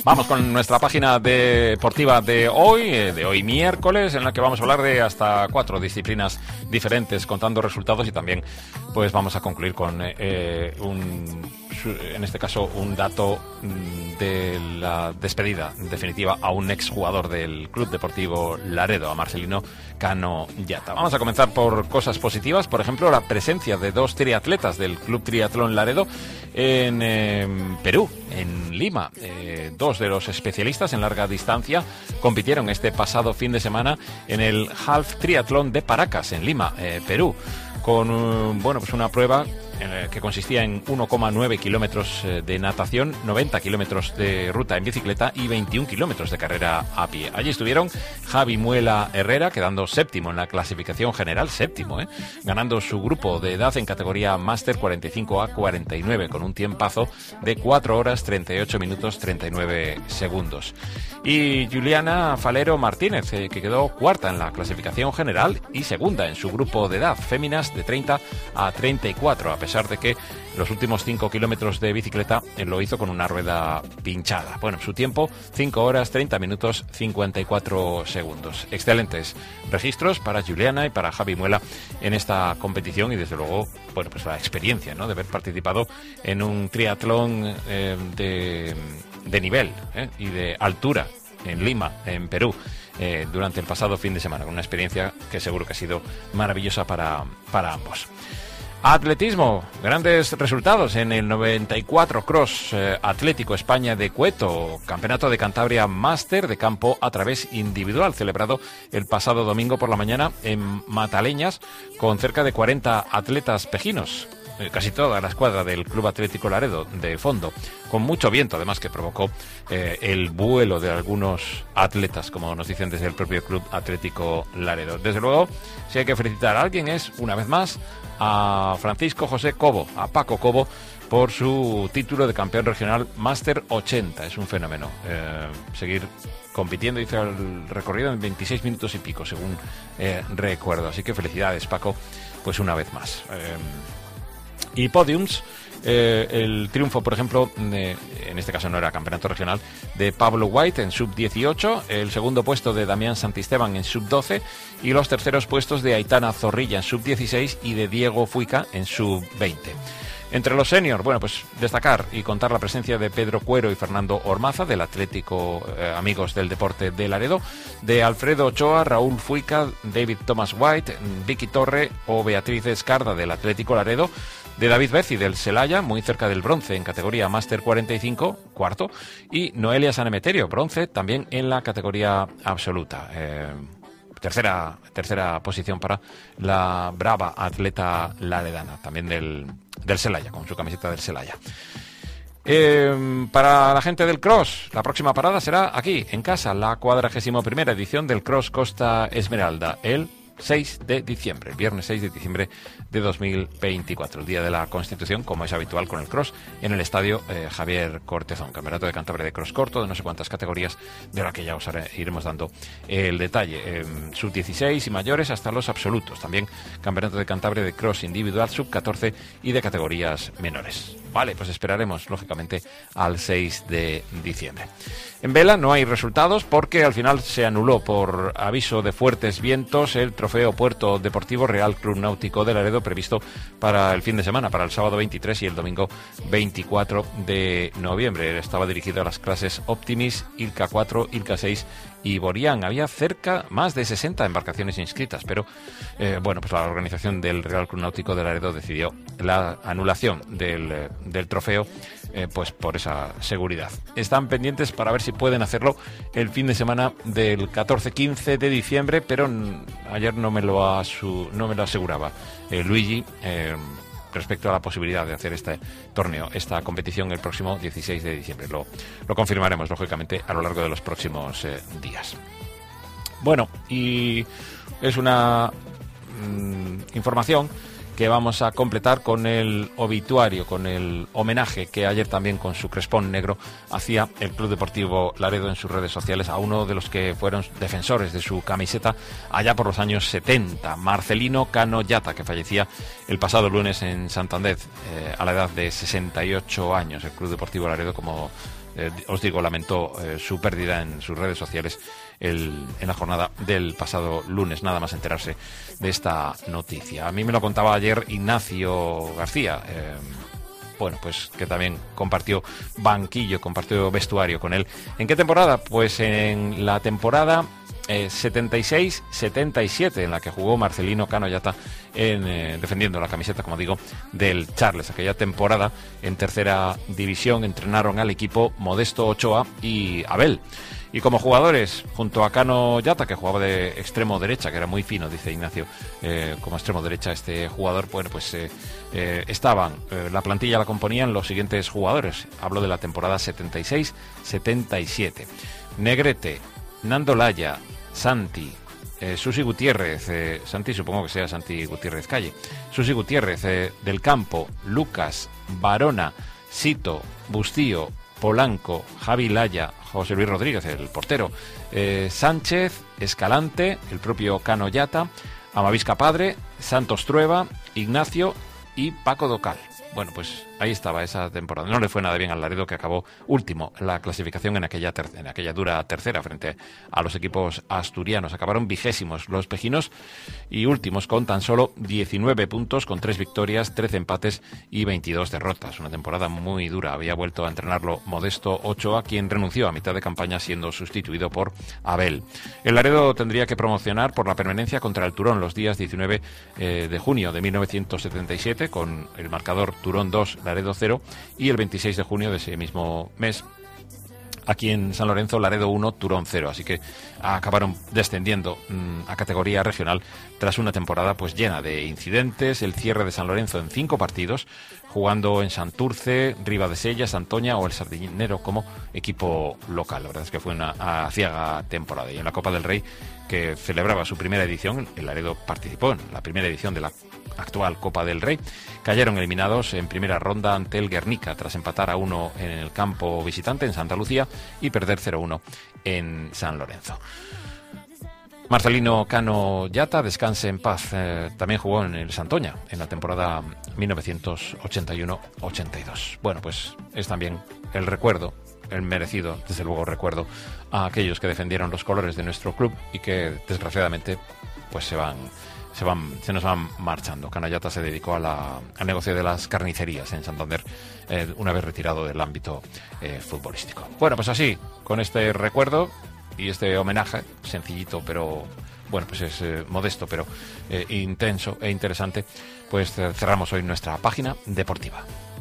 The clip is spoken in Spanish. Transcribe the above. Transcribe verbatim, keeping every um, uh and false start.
Vamos con nuestra página deportiva de hoy, de hoy miércoles, en la que vamos a hablar de hasta cuatro disciplinas diferentes, contando resultados, y también pues vamos a concluir con eh, un, en este caso, un dato de la despedida definitiva a un exjugador del Club Deportivo Laredo, a Marcelino Cano Llata. Vamos a comenzar por cosas positivas, por ejemplo, la presencia de dos triatletas del Club Triatlón Laredo en eh, Perú, en Lima. Eh, dos de los especialistas en larga distancia compitieron este pasado fin de semana en el Half Triatlón de Paracas, en Lima, eh, Perú, con uh, bueno, pues una prueba eh, que consistía en uno coma nueve kilómetros eh, de natación, noventa kilómetros de ruta en bicicleta y veintiún kilómetros de carrera a pie. Allí estuvieron Javi Muela Herrera, quedando séptimo en la clasificación general, séptimo, ¿eh? ganando su grupo de edad en categoría Máster cuarenta y cinco a cuarenta y nueve, con un tiempazo de cuatro horas treinta y ocho minutos treinta y nueve segundos. Y Juliana Falero Martínez, eh, que quedó cuarta en la clasificación general y segunda en su grupo de edad, féminas de treinta a treinta y cuatro, a pesar de que los últimos cinco kilómetros de bicicleta eh, lo hizo con una rueda pinchada. Bueno, su tiempo, cinco horas treinta minutos cincuenta y cuatro segundos. Excelentes registros para Juliana y para Javi Muela en esta competición, y desde luego, bueno, pues la experiencia, ¿no?, de haber participado en un triatlón eh, de, de nivel eh, y de altura en Lima, en Perú, eh, durante el pasado fin de semana, con una experiencia que seguro que ha sido maravillosa para, para ambos. Atletismo, grandes resultados en el noventa y cuatro Cross eh, Atlético España de Cueto, Campeonato de Cantabria Máster de campo a través individual, celebrado el pasado domingo por la mañana en Mataleñas, con cerca de cuarenta atletas pejinos, eh, casi toda la escuadra del Club Atlético Laredo de fondo, con mucho viento además, que provocó eh, el vuelo de algunos atletas, como nos dicen desde el propio Club Atlético Laredo. Desde luego, si hay que felicitar a alguien, es, una vez más, a Francisco José Cobo, a Paco Cobo, por su título de campeón regional Máster ochenta. Es un fenómeno eh, seguir compitiendo. Hizo el recorrido en veintiséis minutos y pico, según eh, recuerdo. Así que felicidades, Paco, pues una vez más. Eh, y podiums, eh, el triunfo, por ejemplo, de, en este caso no era campeonato regional, de Pablo White en sub dieciocho, el segundo puesto de Damián Santisteban en sub doce y los terceros puestos de Aitana Zorrilla en sub dieciséis y de Diego Fuica en sub veinte. Entre los seniors, bueno, pues destacar y contar la presencia de Pedro Cuero y Fernando Ormaza, del Atlético eh, Amigos del Deporte de Laredo, de Alfredo Ochoa, Raúl Fuica, David Thomas White, Vicky Torre o Beatriz Escarda, del Atlético Laredo, de David Bezzi, del Celaya, muy cerca del bronce en categoría Máster cuarenta y cinco, cuarto, y Noelia Sanemeterio, bronce, también en la categoría absoluta. Eh, tercera, tercera posición para la brava atleta laredana, también del, del Celaya, con su camiseta del Celaya. Eh, para la gente del Cross, la próxima parada será aquí, en casa, la cuadragésima primera edición del Cross Costa Esmeralda, el seis de diciembre, el viernes seis de diciembre de dos mil veinticuatro, el día de la Constitución, como es habitual con el cross, en el estadio eh, Javier Cortezón. Campeonato de Cantabria de cross corto, de no sé cuántas categorías, de la que ya os haré, iremos dando el detalle, eh, sub dieciséis y mayores hasta los absolutos. También Campeonato de Cantabria de cross individual, sub catorce y de categorías menores. Vale, pues esperaremos, lógicamente, al seis de diciembre. En vela no hay resultados porque al final se anuló por aviso de fuertes vientos el trofeo Puerto Deportivo Real Club Náutico de Laredo, previsto para el fin de semana, para el sábado veintitrés y el domingo veinticuatro de noviembre. Estaba dirigido a las clases Optimis, Ilka cuatro, Ilka seis y Borián. Había cerca, más de sesenta embarcaciones inscritas, pero eh, bueno, pues la organización del Real Club Náutico de Laredo decidió la anulación del, del trofeo, eh, pues por esa seguridad. Están pendientes para ver si pueden hacerlo el fin de semana del catorce quince de diciembre, pero ayer no me lo, asu, no me lo aseguraba eh, Luigi eh, respecto a la posibilidad de hacer este torneo, esta competición el próximo dieciséis de diciembre. Lo, lo confirmaremos, lógicamente, a lo largo de los próximos eh, días. Bueno, y es una mmm, información que vamos a completar con el obituario, con el homenaje que ayer también con su crespón negro hacía el Club Deportivo Laredo en sus redes sociales a uno de los que fueron defensores de su camiseta allá por los años setenta, Marcelino Cano Llata, que fallecía el pasado lunes en Santander eh, a la edad de sesenta y ocho años. El Club Deportivo Laredo, como eh, os digo, lamentó eh, su pérdida en sus redes sociales el, en la jornada del pasado lunes, nada más enterarse de esta noticia. A mí me lo contaba ayer Ignacio García, eh, bueno, pues que también compartió banquillo, compartió vestuario con él. ¿En qué temporada? Pues en la temporada eh, setenta y seis setenta y siete, en la que jugó Marcelino Cano Yata en, eh, defendiendo la camiseta, como digo, del Charles. Aquella temporada en tercera división entrenaron al equipo Modesto Ochoa y Abel. Y como jugadores, junto a Cano Yata, que jugaba de extremo derecha, que era muy fino, dice Ignacio, eh, como extremo derecha este jugador, bueno, pues eh, eh, estaban, eh, la plantilla la componían los siguientes jugadores. Hablo de la temporada setenta y seis setenta y siete. Negrete, Nando Laya, Santi, eh, Susi Gutiérrez, eh, Santi supongo que sea Santi Gutiérrez Calle, Susi Gutiérrez, eh, Del Campo, Lucas, Barona, Sito, Bustío, Polanco, Javi Laya, José Luis Rodríguez, el portero, eh, Sánchez, Escalante, el propio Cano Yata, Amavisca Padre, Santos Trueba, Ignacio y Paco Docal. Bueno, pues ahí estaba esa temporada. No le fue nada bien al Laredo, que acabó último en la clasificación en aquella, ter- en aquella dura tercera frente a los equipos asturianos. Acabaron vigésimos los pejinos y últimos con tan solo diecinueve puntos, con tres victorias, trece empates y veintidós derrotas. Una temporada muy dura. Había vuelto a entrenarlo Modesto Ochoa, quien renunció a mitad de campaña siendo sustituido por Abel. El Laredo tendría que promocionar por la permanencia contra el Turón los días diecinueve eh, de junio de mil novecientos setenta y siete, con el marcador Turón dos, Laredo cero, y el veintiséis de junio de ese mismo mes, aquí en San Lorenzo, Laredo uno, Turón cero. Así que acabaron descendiendo mmm, a categoría regional tras una temporada pues llena de incidentes. El cierre de San Lorenzo en cinco partidos, jugando en Santurce, Ribadesella, Santoña o el Sardinero como equipo local. La verdad es que fue una aciaga temporada. Y en la Copa del Rey, que celebraba su primera edición, el Laredo participó en la primera edición de la actual Copa del Rey. Cayeron eliminados en primera ronda ante el Guernica tras empatar a uno en el campo visitante en Santa Lucía y perder cero uno en San Lorenzo. Marcelino Cano Yata, descanse en paz, eh, también jugó en el Santoña en la temporada mil novecientos ochenta y uno ochenta y dos. Bueno, pues es también el recuerdo, el merecido, desde luego, recuerdo a aquellos que defendieron los colores de nuestro club y que desgraciadamente pues se van se van se nos van marchando. Cano Yata se dedicó a la, al negocio de las carnicerías en Santander, eh, una vez retirado del ámbito eh, futbolístico. Bueno, pues así, con este recuerdo y este homenaje, sencillito, pero bueno, pues es eh, modesto, pero eh, intenso e interesante, pues cerramos hoy nuestra página deportiva.